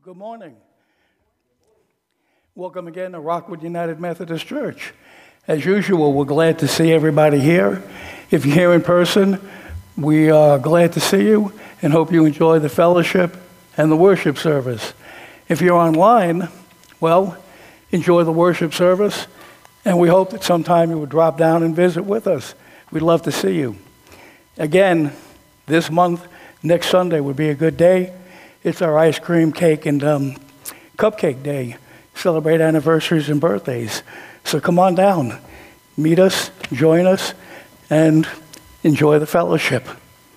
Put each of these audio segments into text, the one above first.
Good morning. Welcome again to Rockwood United Methodist Church. As usual, we're glad to see everybody here. If you're here in person, we are glad to see you and hope you enjoy the fellowship and the worship service. If you're online, well, enjoy the worship service, and we hope that sometime you would drop down and visit with us. We'd love to see you. Again, this month, next Sunday would be a good day. It's our ice cream, cake, and cupcake day. Celebrate anniversaries and birthdays. So come on down, meet us, join us, and enjoy the fellowship.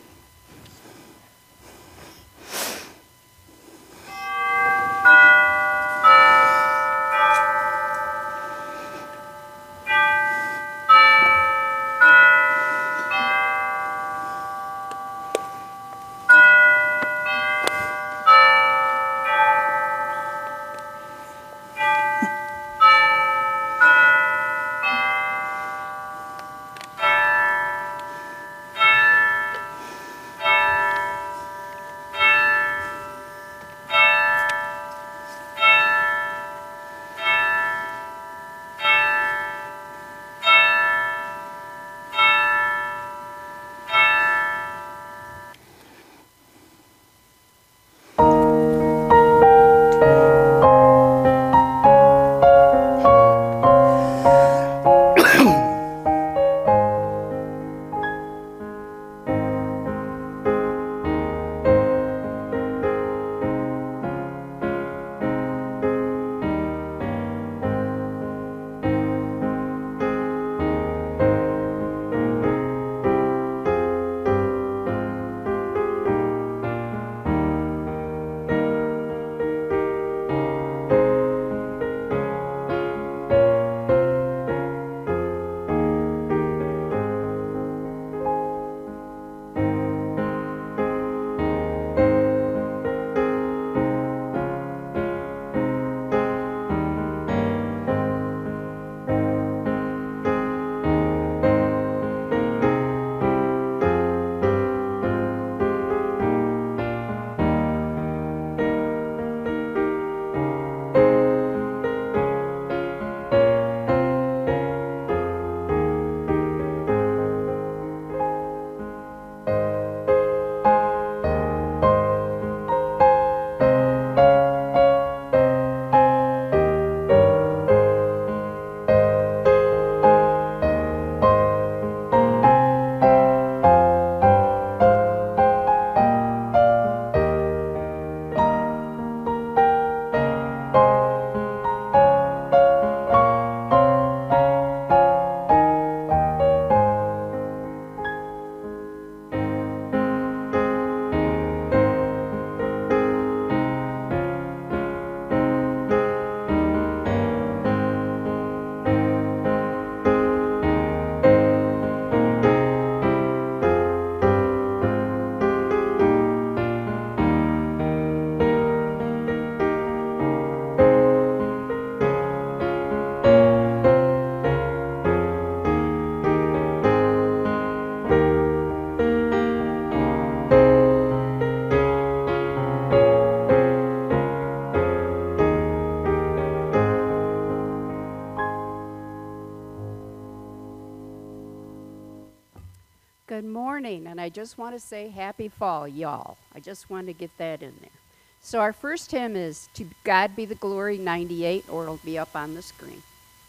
Good morning, and I just want to say happy fall, y'all. I just want to get that in there. So our first hymn is To God Be the Glory 98, or it'll be up on the screen.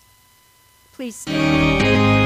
Please stand.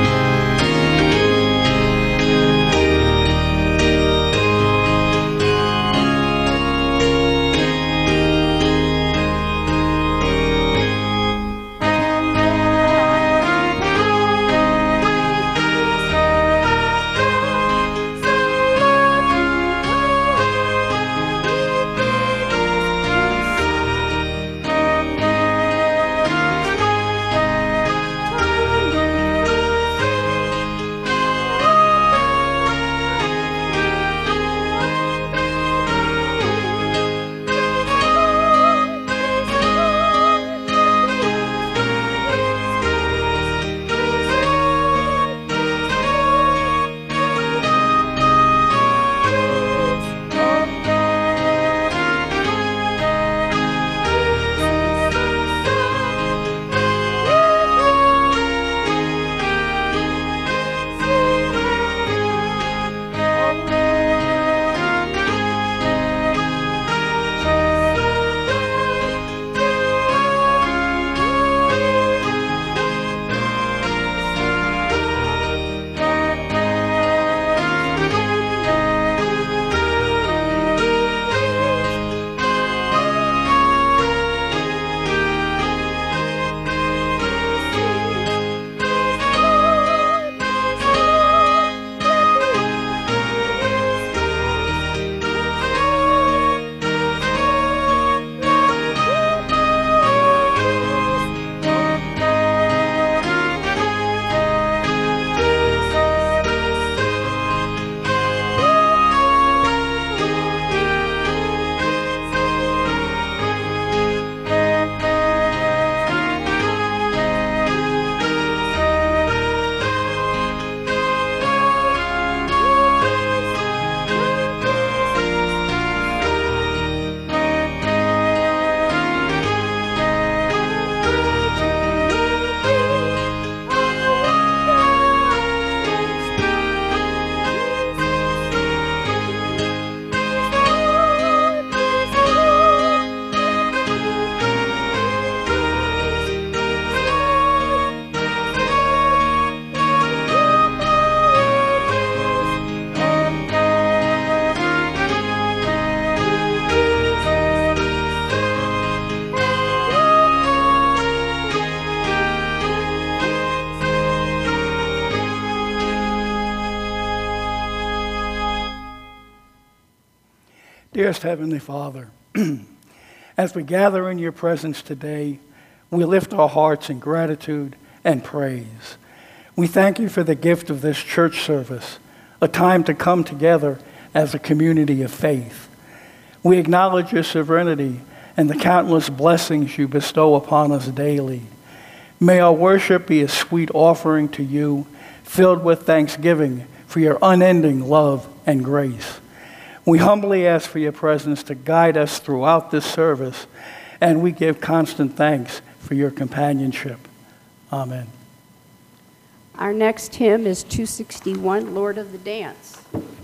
Dearest Heavenly Father, as we gather in your presence today, we lift our hearts in gratitude and praise. We thank you for the gift of this church service, a time to come together as a community of faith. We acknowledge your sovereignty and the countless blessings you bestow upon us daily. May our worship be a sweet offering to you, filled with thanksgiving for your unending love and grace. We humbly ask for your presence to guide us throughout this service, and we give constant thanks for your companionship. Amen. Our next hymn is 261, Lord of the Dance.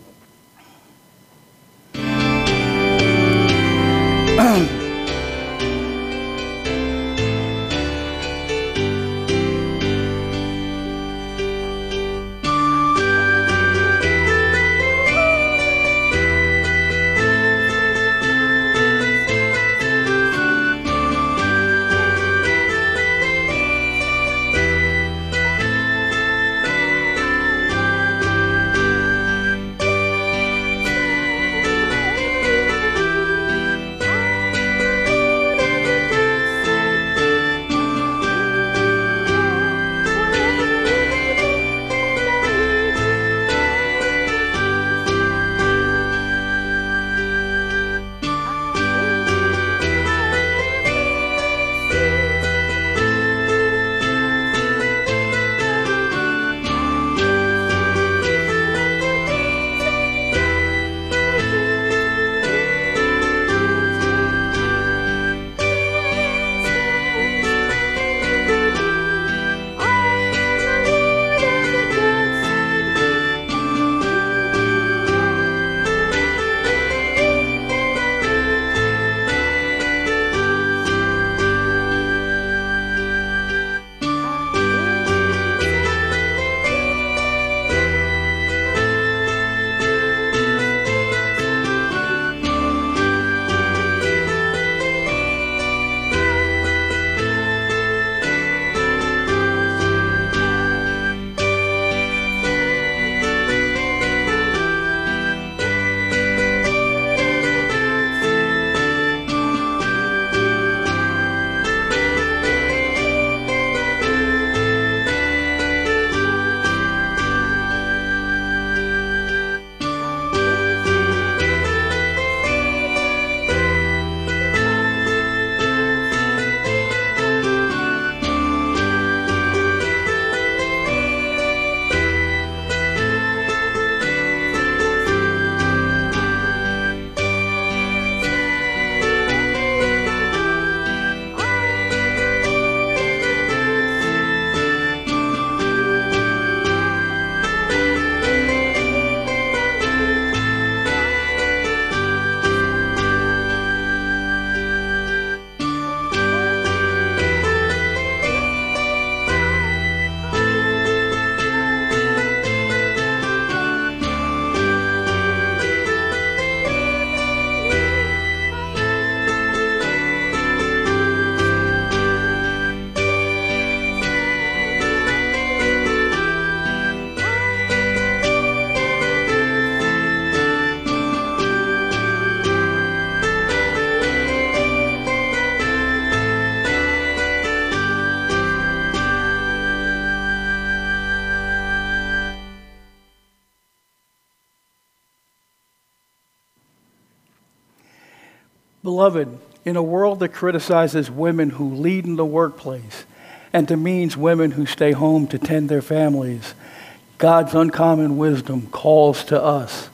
Beloved, in a world that criticizes women who lead in the workplace and demeans women who stay home to tend their families, God's uncommon wisdom calls to us,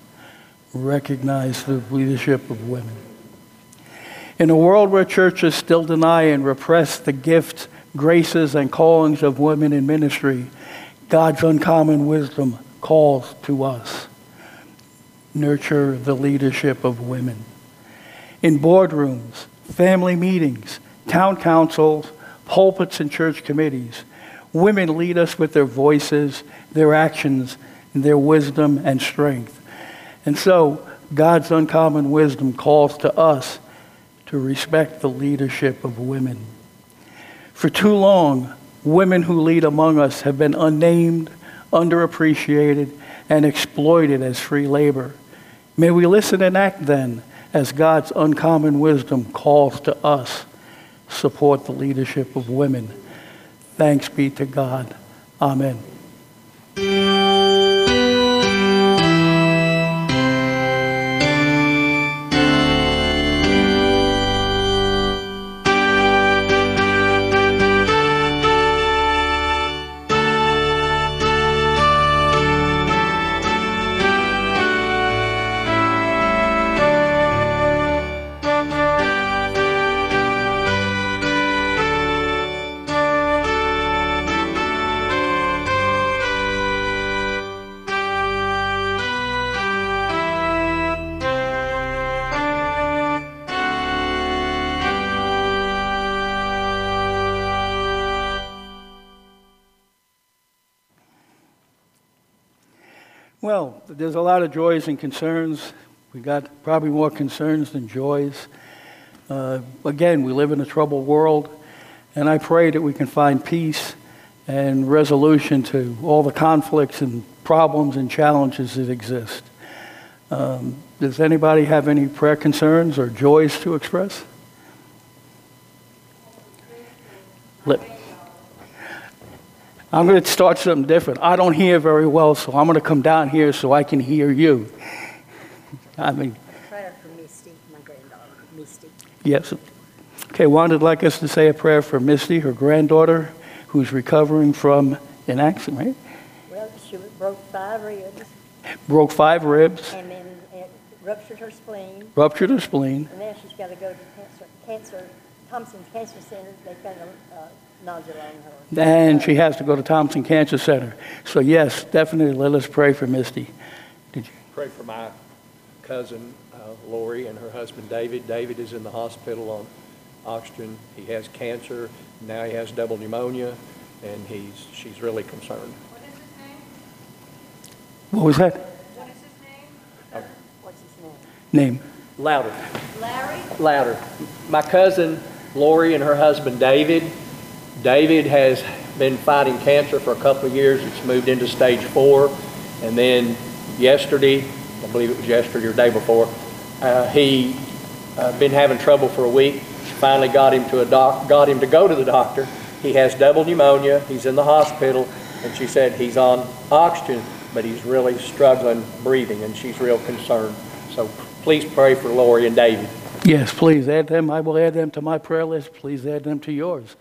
recognize the leadership of women. In a world where churches still deny and repress the gifts, graces, and callings of women in ministry, God's uncommon wisdom calls to us, nurture the leadership of women. In boardrooms, family meetings, town councils, pulpits, and church committees, women lead us with their voices, their actions, and their wisdom and strength. And so, God's uncommon wisdom calls to us to respect the leadership of women. For too long, women who lead among us have been unnamed, underappreciated, and exploited as free labor. May we listen and act then as God's uncommon wisdom calls to us, support the leadership of women. Thanks be to God. Amen. Well, there's a lot of joys and concerns. We got probably more concerns than joys. Again, we live in a troubled world, and I pray that we can find peace and resolution to all the conflicts and problems and challenges that exist. Does anybody have any prayer concerns or joys to express? I'm going to start something different. I don't hear very well, so I'm going to come down here so I can hear you. I mean, Prayer for Misty, my granddaughter, Misty. yes. Okay, Wanda would like us to say a prayer for Misty, her granddaughter, who's recovering from an accident, right? Well, she broke 5 ribs, Broke 5 ribs, and then it ruptured her spleen, ruptured her spleen, and now she's got to go to Thompson Cancer Center. They found a nodule on her. and she has to go to Thompson Cancer Center. So yes, definitely let us pray for Misty. Did you? Pray for my cousin, Lori, and her husband, David. David is in the hospital on oxygen. He has cancer. Now he has double pneumonia, and she's really concerned. What is his name? What was that? What is his name? What's his name? Name. Louder. Larry? Louder. My cousin, Lori, and her husband, David. David has been fighting cancer for a couple of years. It's moved into stage 4. And then yesterday, I believe it was yesterday or the day before, he been having trouble for a week. She finally got him to go to the doctor. He has double pneumonia. He's in the hospital. And she said he's on oxygen, but he's really struggling breathing, and she's real concerned. So please pray for Lori and David. Yes, please add them. I will add them to my prayer list. Please add them to yours.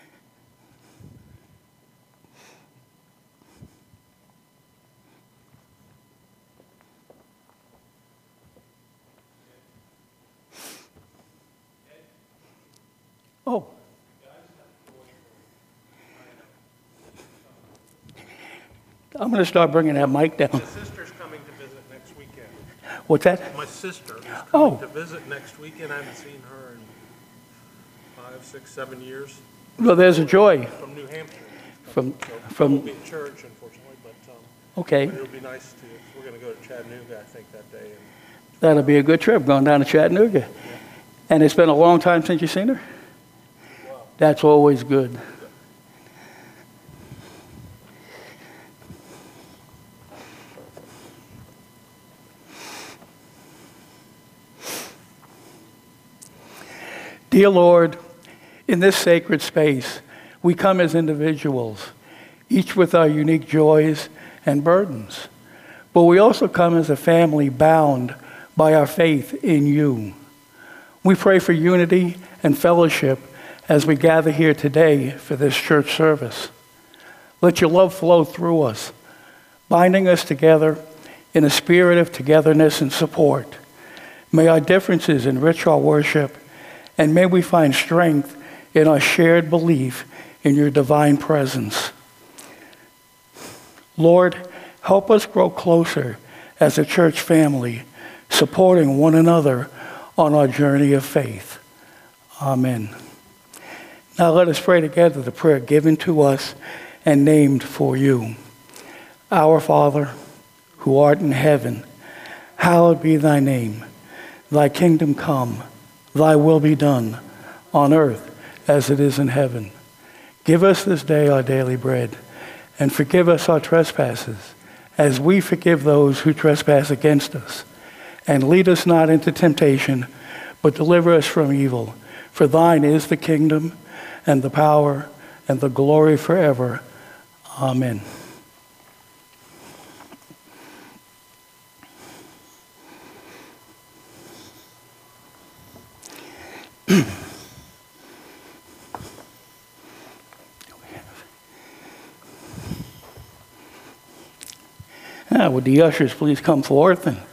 Oh. I'm going to start bringing that mic down. My sister's coming to visit next weekend. What's that? My sister is Oh. coming to visit next weekend. I haven't seen her in 5, 6, 7 years. Well, there's a joy From New Hampshire. from, So I from, won't be at church, unfortunately, but okay. it'll be nice to, we're going to go to Chattanooga, I think, that day. And That'll be a good trip going down to Chattanooga. And it's been a long time since you've seen her? That's always good. Dear Lord, in this sacred space, we come as individuals, each with our unique joys and burdens. But we also come as a family bound by our faith in you. We pray for unity and fellowship as we gather here today for this church service. Let your love flow through us, binding us together in a spirit of togetherness and support. May our differences enrich our worship, and may we find strength in our shared belief in your divine presence. Lord, help us grow closer as a church family, supporting one another on our journey of faith. Amen. Now let us pray together the prayer given to us and named for you. Our Father, who art in heaven, hallowed be thy name. Thy kingdom come, thy will be done, on earth as it is in heaven. Give us this day our daily bread, and forgive us our trespasses, as we forgive those who trespass against us. And lead us not into temptation, but deliver us from evil. For thine is the kingdom, and the power, and the glory forever. Amen. Would the ushers please come forth and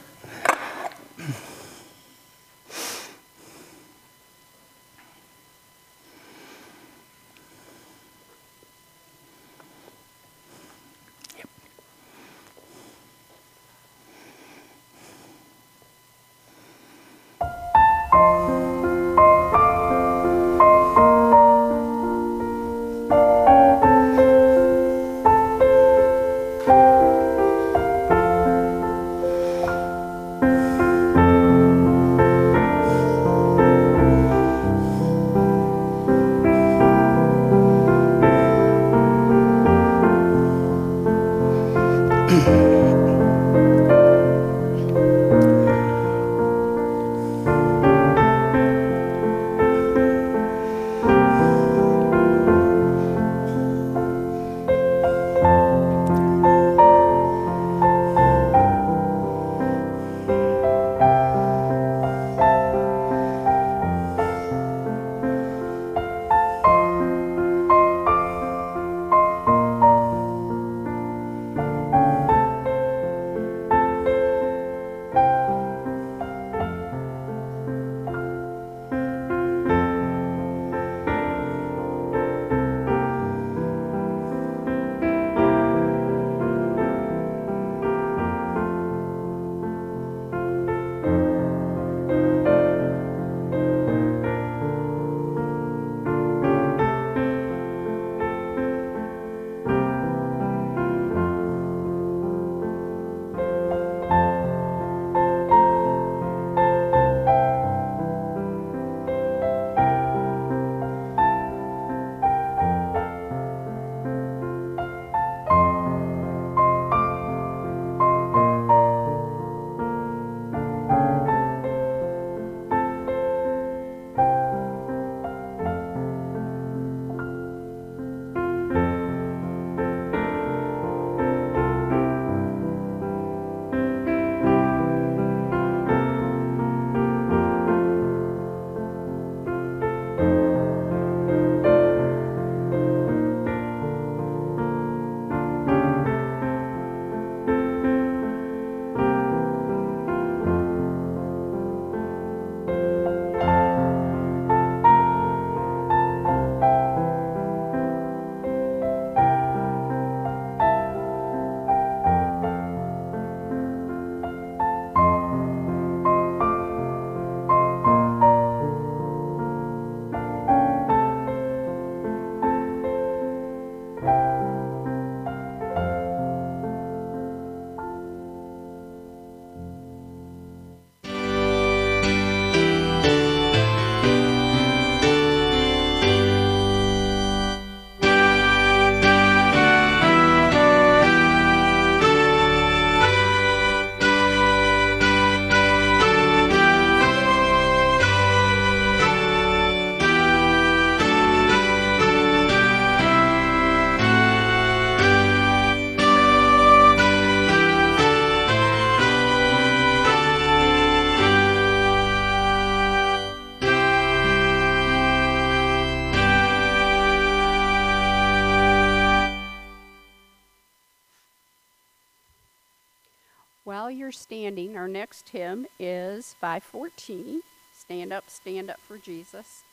While you're standing, our next hymn is 514, Stand Up for Jesus.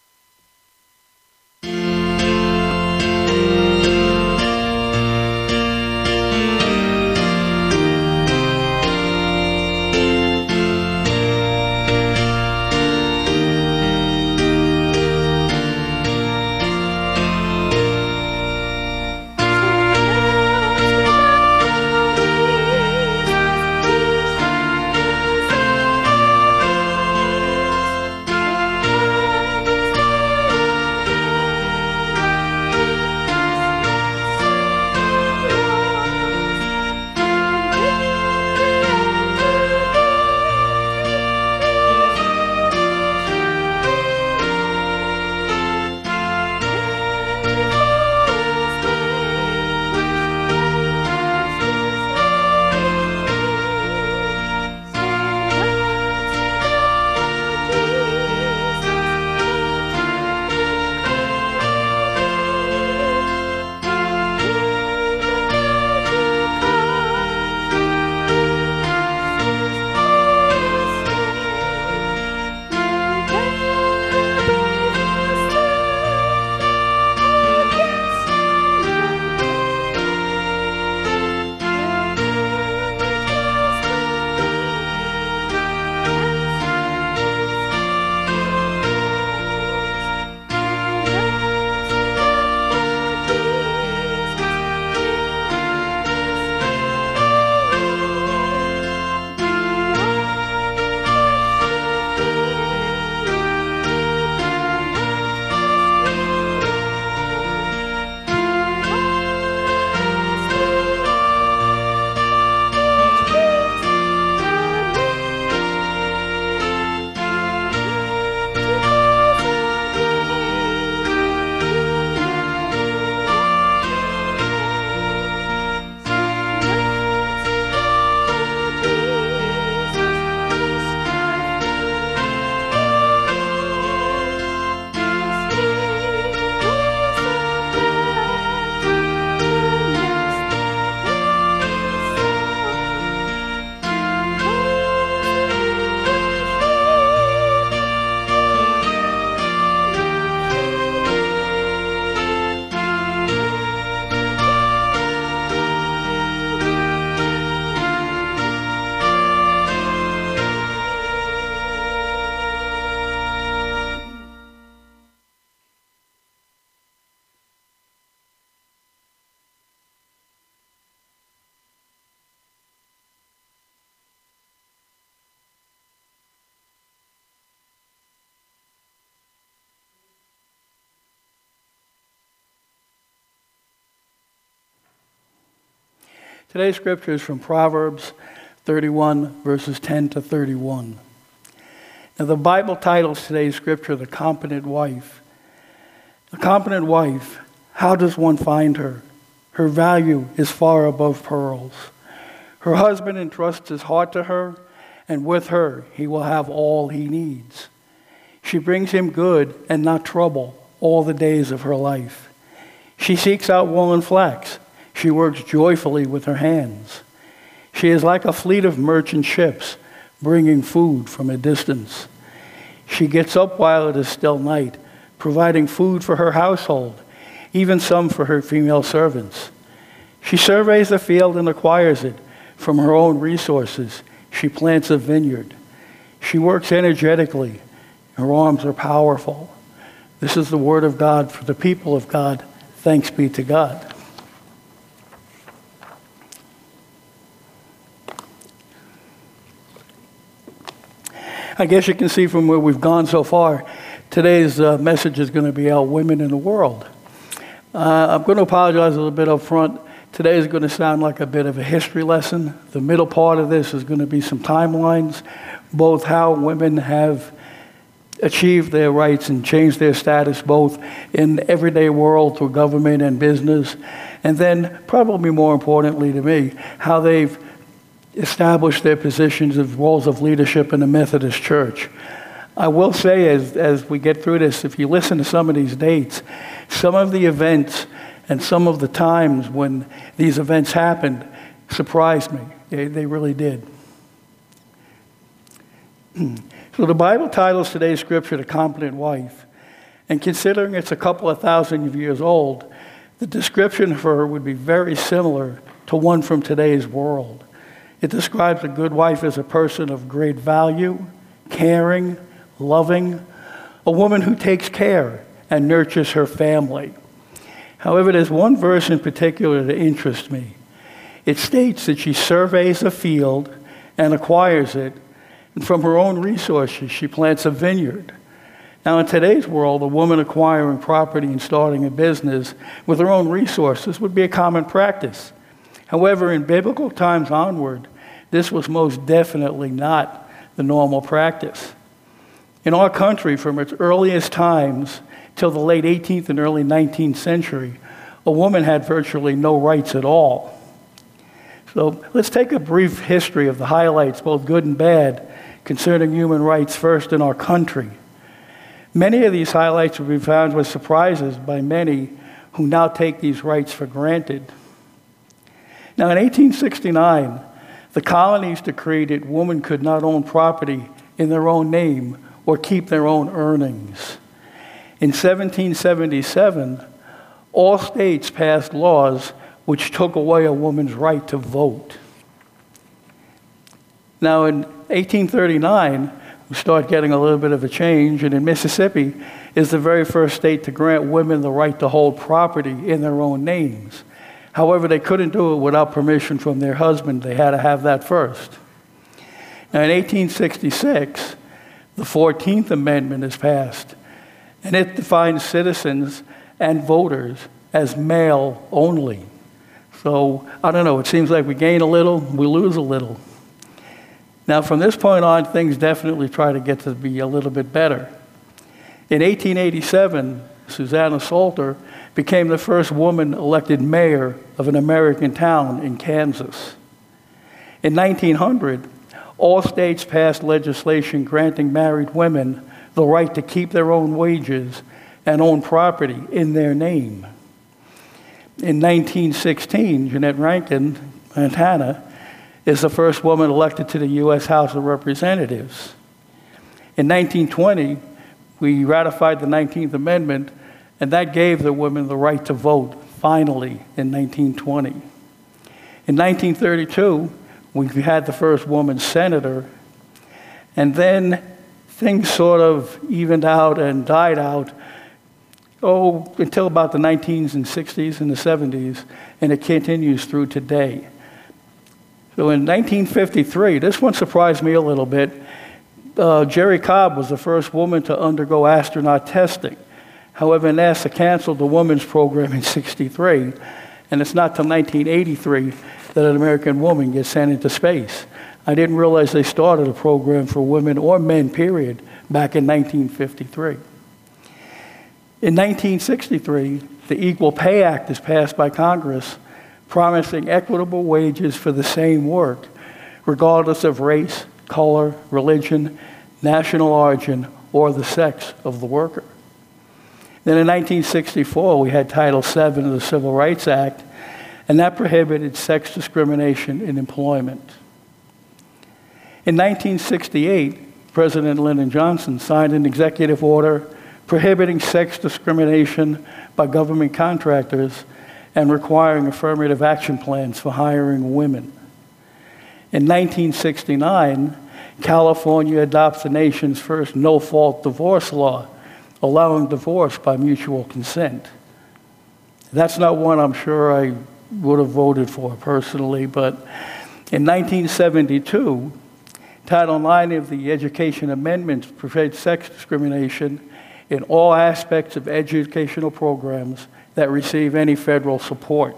Stand Today's scripture is from Proverbs 31, verses 10 to 31. Now, the Bible titles today's scripture, The Competent Wife. The competent wife, how does one find her? Her value is far above pearls. Her husband entrusts his heart to her, and with her he will have all he needs. She brings him good and not trouble all the days of her life. She seeks out wool and flax. She works joyfully with her hands. She is like a fleet of merchant ships, bringing food from a distance. She gets up while it is still night, providing food for her household, even some for her female servants. She surveys the field and acquires it. From her own resources, she plants a vineyard. She works energetically. Her arms are powerful. This is the word of God for the people of God. Thanks be to God. I guess you can see from where we've gone so far, today's message is going to be about women in the world. I'm going to apologize a little bit up front. Today is going to sound like a bit of a history lesson. The middle part of this is going to be some timelines, both how women have achieved their rights and changed their status, both in the everyday world through government and business, and then, probably more importantly to me, how they've established their positions of roles of leadership in the Methodist Church. I will say, as we get through this, if you listen to some of these dates, some of the events and some of the times when these events happened surprised me. They really did. So the Bible titles today's scripture, The Competent Wife. And considering it's a couple of thousand years old, the description of her would be very similar to one from today's world. It describes a good wife as a person of great value, caring, loving, a woman who takes care and nurtures her family. However, there's one verse in particular that interests me. It states that she surveys a field and acquires it, and from her own resources, she plants a vineyard. Now, in today's world, a woman acquiring property and starting a business with her own resources would be a common practice. However, in biblical times onward, this was most definitely not the normal practice. In our country, from its earliest times till the late 18th and early 19th century, a woman had virtually no rights at all. So let's take a brief history of the highlights, both good and bad, concerning human rights first in our country. Many of these highlights will be found with surprises by many who now take these rights for granted. Now, in 1869, the colonies decreed that women could not own property in their own name or keep their own earnings. In 1777, all states passed laws which took away a woman's right to vote. Now, in 1839, we start getting a little bit of a change, and in Mississippi is the very first state to grant women the right to hold property in their own names. However, they couldn't do it without permission from their husband. They had to have that first. Now, in 1866, the 14th Amendment is passed, and it defines citizens and voters as male only. So, I don't know, it seems like we gain a little, we lose a little. Now, from this point on, things definitely try to get to be a little bit better. In 1887, Susanna Salter became the first woman elected mayor of an American town in Kansas. In 1900, all states passed legislation granting married women the right to keep their own wages and own property in their name. In 1916, Jeanette Rankin, Montana, is the first woman elected to the U.S. House of Representatives. In 1920, we ratified the 19th Amendment, and that gave the women the right to vote, finally, in 1920. In 1932, we had the first woman senator, and then things sort of evened out and died out, until about the 1960s and the 70s, and it continues through today. So in 1953, this one surprised me a little bit, Jerry Cobb was the first woman to undergo astronaut testing. However, NASA canceled the women's program in '63, And it's not till 1983 that an American woman gets sent into space. I didn't realize they started a program for women or men, period, back in 1953. In 1963, the Equal Pay Act is passed by Congress, promising equitable wages for the same work, regardless of race, color, religion, national origin, or the sex of the worker. Then in 1964, we had Title VII of the Civil Rights Act, and that prohibited sex discrimination in employment. In 1968, President Lyndon Johnson signed an executive order prohibiting sex discrimination by government contractors and requiring affirmative action plans for hiring women. In 1969, California adopts the nation's first no-fault divorce law, allowing divorce by mutual consent. That's not one I'm sure I would have voted for personally, but in 1972, Title IX of the Education Amendments prohibits sex discrimination in all aspects of educational programs that receive any federal support.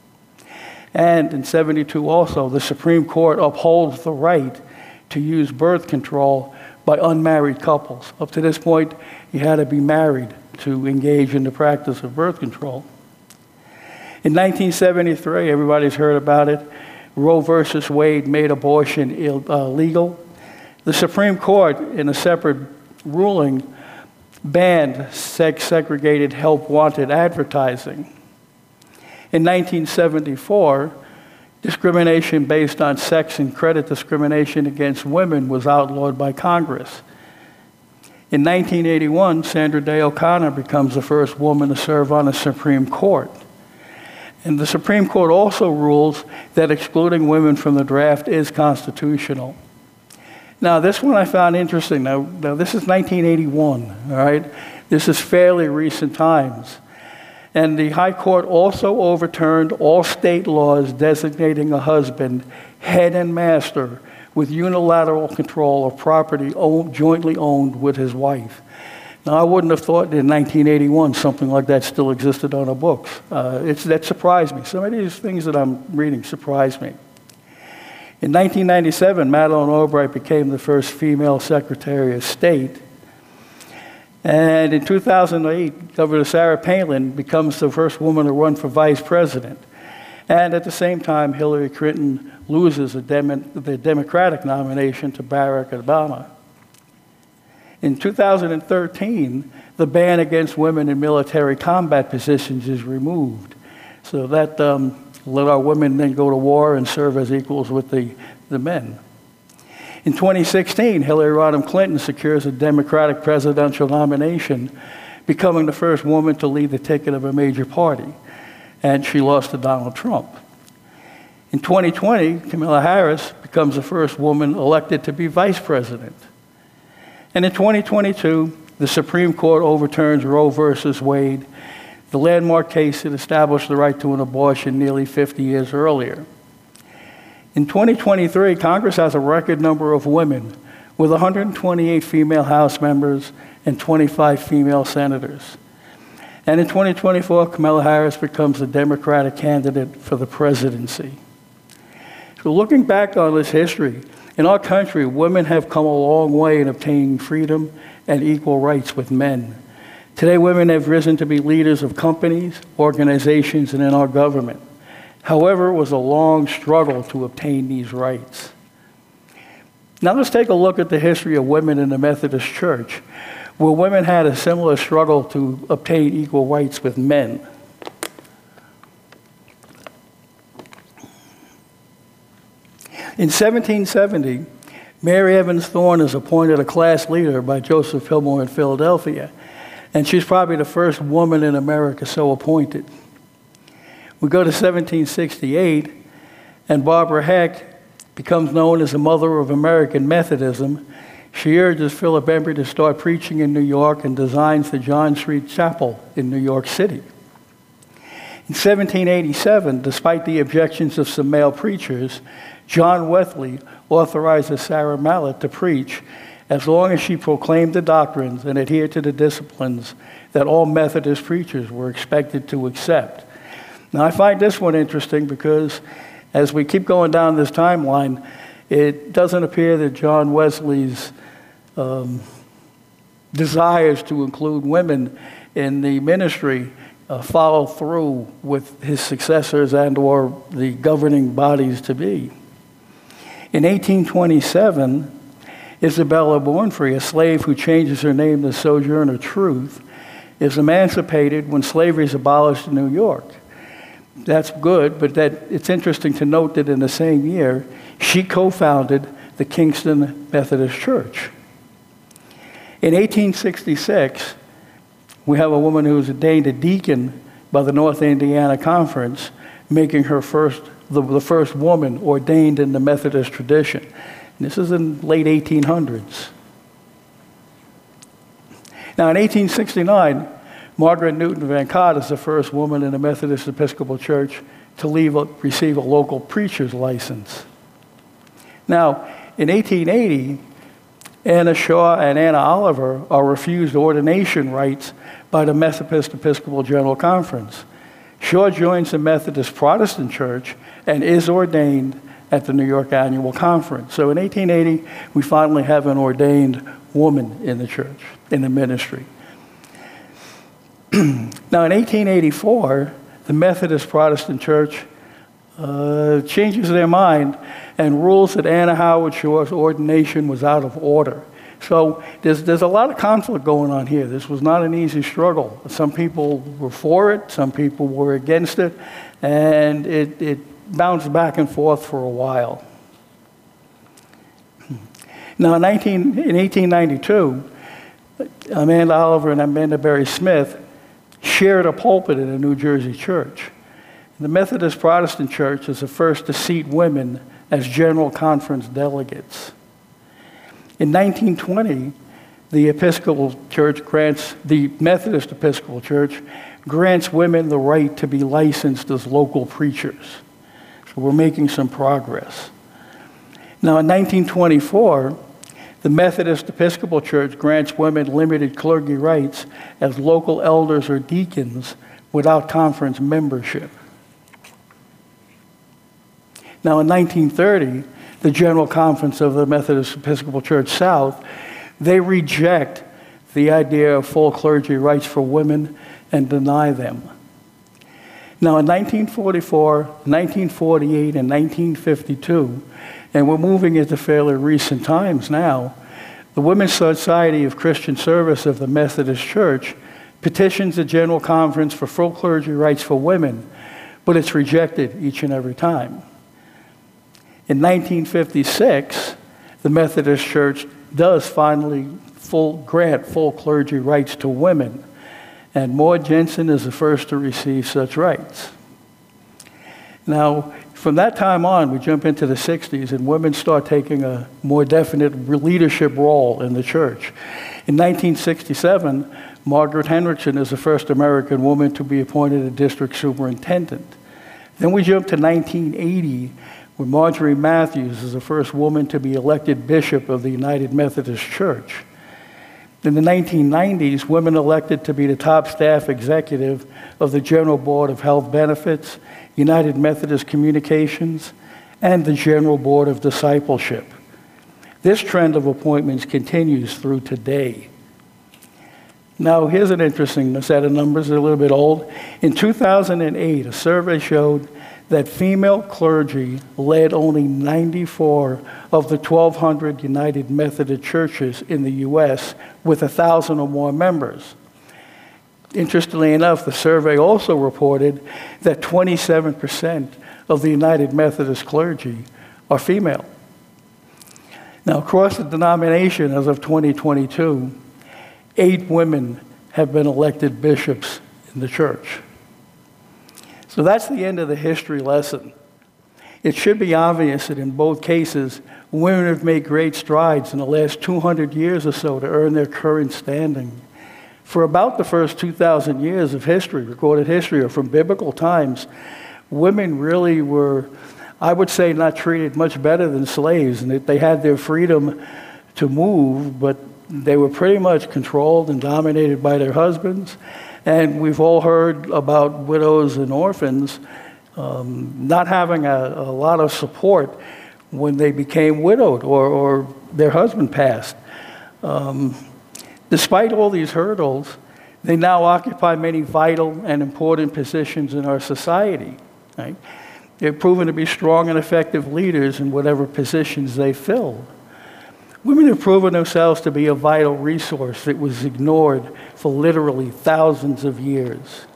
And in 72 also, the Supreme Court upholds the right to use birth control by unmarried couples. Up to this point, you had to be married to engage in the practice of birth control. In 1973, everybody's heard about it, Roe versus Wade made abortion illegal. The Supreme Court, in a separate ruling, banned sex-segregated help-wanted advertising. In 1974, discrimination based on sex and credit discrimination against women was outlawed by Congress. In 1981, Sandra Day O'Connor becomes the first woman to serve on the Supreme Court. And the Supreme Court also rules that excluding women from the draft is constitutional. Now, this one I found interesting. Now this is 1981, all right? This is fairly recent times. And the High Court also overturned all state laws designating a husband head and master with unilateral control of property jointly owned with his wife. Now, I wouldn't have thought in 1981 something like that still existed on the books. That surprised me. Some of these things that I'm reading surprised me. In 1997, Madeleine Albright became the first female Secretary of State. And in 2008, Governor Sarah Palin becomes the first woman to run for vice president. And at the same time, Hillary Clinton loses the Democratic nomination to Barack Obama. In 2013, the ban against women in military combat positions is removed. So that let our women then go to war and serve as equals with the men. In 2016, Hillary Rodham Clinton secures a Democratic presidential nomination, becoming the first woman to lead the ticket of a major party, and she lost to Donald Trump. In 2020, Kamala Harris becomes the first woman elected to be vice president. And in 2022, the Supreme Court overturns Roe versus Wade, the landmark case that established the right to an abortion nearly 50 years earlier. In 2023, Congress has a record number of women, with 128 female House members and 25 female senators. And in 2024, Kamala Harris becomes the Democratic candidate for the presidency. So looking back on this history, in our country, women have come a long way in obtaining freedom and equal rights with men. Today, women have risen to be leaders of companies, organizations, and in our government. However, it was a long struggle to obtain these rights. Now let's take a look at the history of women in the Methodist Church, where women had a similar struggle to obtain equal rights with men. In 1770, Mary Evans Thorne is appointed a class leader by Joseph Fillmore in Philadelphia, and she's probably the first woman in America so appointed. We go to 1768, and Barbara Heck becomes known as the mother of American Methodism. She urges Philip Embry to start preaching in New York and designs the John Street Chapel in New York City. In 1787, despite the objections of some male preachers, John Wesley authorizes Sarah Mallett to preach as long as she proclaimed the doctrines and adhered to the disciplines that all Methodist preachers were expected to accept. Now, I find this one interesting because as we keep going down this timeline, it doesn't appear that John Wesley's desires to include women in the ministry follow through with his successors and or the governing bodies to be. In 1827, Isabella Bornfree, a slave who changes her name to Sojourner Truth, is emancipated when slavery is abolished in New York. That's good, but it's interesting to note that in the same year, she co-founded the Kingston Methodist Church. In 1866, we have a woman who was ordained a deacon by the North Indiana Conference, making her the first woman ordained in the Methodist tradition. And this is in late 1800s. Now, in 1869, Margaret Newton Van Cott is the first woman in the Methodist Episcopal Church to receive a local preacher's license. Now, in 1880, Anna Shaw and Anna Oliver are refused ordination rights by the Methodist Episcopal General Conference. Shaw joins the Methodist Protestant Church and is ordained at the New York Annual Conference. So in 1880, we finally have an ordained woman in the church, in the ministry. Now, in 1884, the Methodist Protestant Church changes their mind and rules that Anna Howard Shaw's ordination was out of order. So there's a lot of conflict going on here. This was not an easy struggle. Some people were for it, some people were against it, and it bounced back and forth for a while. Now, in 1892, Amanda Oliver and Amanda Berry Smith shared a pulpit in a New Jersey church. The Methodist Protestant Church is the first to seat women as General Conference delegates. In 1920, the Methodist Episcopal Church grants women the right to be licensed as local preachers. So we're making some progress. Now, in 1924, the Methodist Episcopal Church grants women limited clergy rights as local elders or deacons without conference membership. Now, in 1930, the General Conference of the Methodist Episcopal Church South, they reject the idea of full clergy rights for women and deny them. Now, in 1944, 1948, and 1952, and we're moving into fairly recent times now, the Women's Society of Christian Service of the Methodist Church petitions the General Conference for full clergy rights for women, but it's rejected each and every time. In 1956, the Methodist Church does finally grant full clergy rights to women, and Maud Jensen is the first to receive such rights. Now, from that time on, we jump into the 60s, and women start taking a more definite leadership role in the church. In 1967, Margaret Henriksen is the first American woman to be appointed a district superintendent. Then we jump to 1980, where Marjorie Matthews is the first woman to be elected bishop of the United Methodist Church. In the 1990s, women elected to be the top staff executive of the General Board of Health Benefits, United Methodist Communications, and the General Board of Discipleship. This trend of appointments continues through today. Now, here's an interesting set of numbers, they're a little bit old. In 2008, a survey showed that female clergy led only 94 of the 1,200 United Methodist churches in the U.S. with 1,000 or more members. Interestingly enough, the survey also reported that 27% of the United Methodist clergy are female. Now, across the denomination as of 2022, 8 women have been elected bishops in the church. So that's the end of the history lesson. It should be obvious that in both cases, women have made great strides in the last 200 years or so to earn their current standing. For about the first 2,000 years of history, recorded history, or from biblical times, women really were, I would say, not treated much better than slaves, and that they had their freedom to move, but they were pretty much controlled and dominated by their husbands. And we've all heard about widows and orphans not having a lot of support when they became widowed or their husband passed. Despite all these hurdles, they now occupy many vital and important positions in our society. Right? They're proven to be strong and effective leaders in whatever positions they fill. Women have proven themselves to be a vital resource that was ignored for literally thousands of years.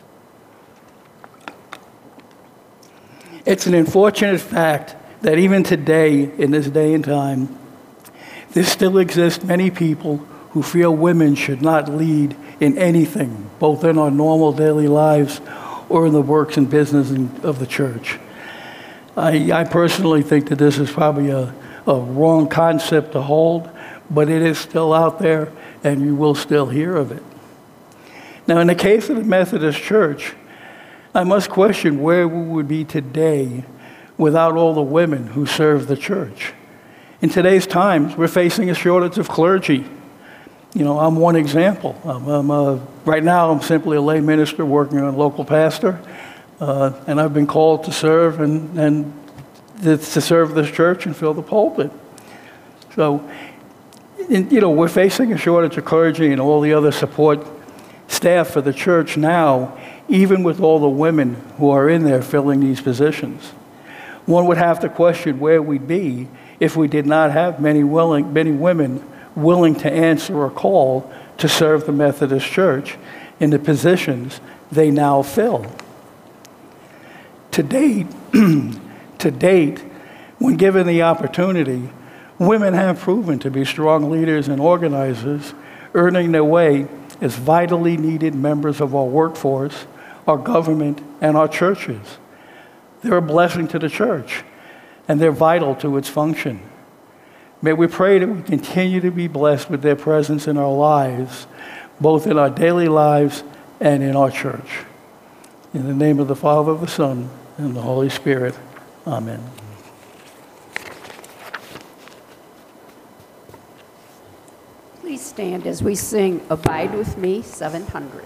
It's an unfortunate fact that even today, in this day and time, there still exist many people who feel women should not lead in anything, both in our normal daily lives or in the works and business of the church. I personally think that this is probably a wrong concept to hold, but it is still out there, and you will still hear of it. Now, in the case of the Methodist Church, I must question where we would be today without all the women who serve the church. In today's times, we're facing a shortage of clergy. You know, I'm one example. Right now, I'm simply a lay minister working on a local pastor, and I've been called to serve and to serve this church and fill the pulpit. So, you know, we're facing a shortage of clergy and all the other support staff for the church now, even with all the women who are in there filling these positions. One would have to question where we'd be if we did not have many women willing to answer a call to serve the Methodist Church in the positions they now fill. To date, when given the opportunity, women have proven to be strong leaders and organizers, earning their way as vitally needed members of our workforce, our government, and our churches. They're a blessing to the church, and they're vital to its function. May we pray that we continue to be blessed with their presence in our lives, both in our daily lives and in our church. In the name of the Father, the Son, and the Holy Spirit. Amen. Please stand as we sing Abide With Me, 700.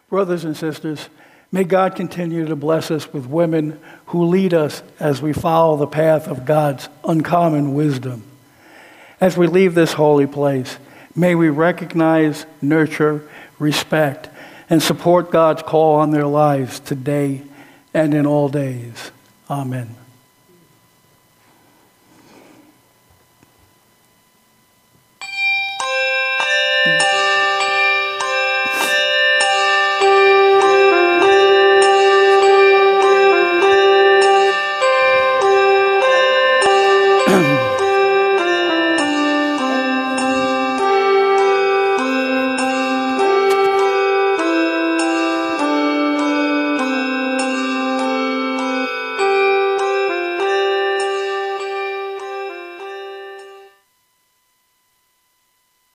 Brothers and sisters, may God continue to bless us with women who lead us as we follow the path of God's uncommon wisdom. As we leave this holy place, may we recognize, nurture, respect, and support God's call on their lives today and in all days. Amen.